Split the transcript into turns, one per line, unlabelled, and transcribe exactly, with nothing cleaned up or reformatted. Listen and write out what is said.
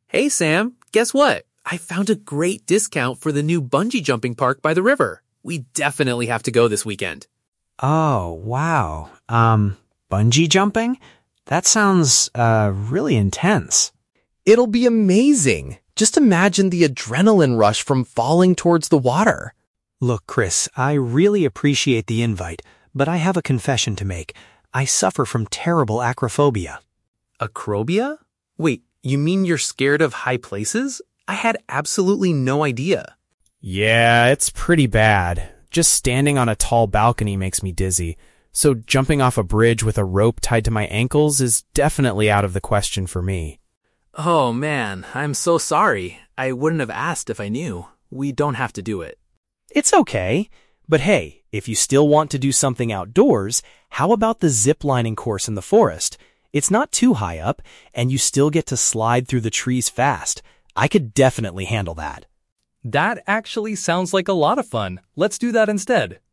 Hey, Sam, guess what? I found a great discount for the new bungee jumping park by the river. We definitely have to go this weekend.
Oh, wow. Um, bungee jumping? That sounds, uh, really intense.
It'll be amazing. Just imagine the adrenaline rush from falling towards the water.
Look, Chris, I really appreciate the invite, but I have a confession to make. I suffer from terrible acrophobia.
Acrobia? Wait, you mean you're scared of high places? I had absolutely no idea.
Yeah, it's pretty bad. Just standing on a tall balcony makes me dizzy. So jumping off a bridge with a rope tied to my ankles is definitely out of the question for me.
Oh man, I'm so sorry. I wouldn't have asked if I knew. We don't have to do it.
It's okay. But hey, if you still want to do something outdoors, how about the zip lining course in the forest? It's not too high up, and you still get to slide through the trees fast. I could definitely handle that.
That actually sounds like a lot of fun. Let's do that instead.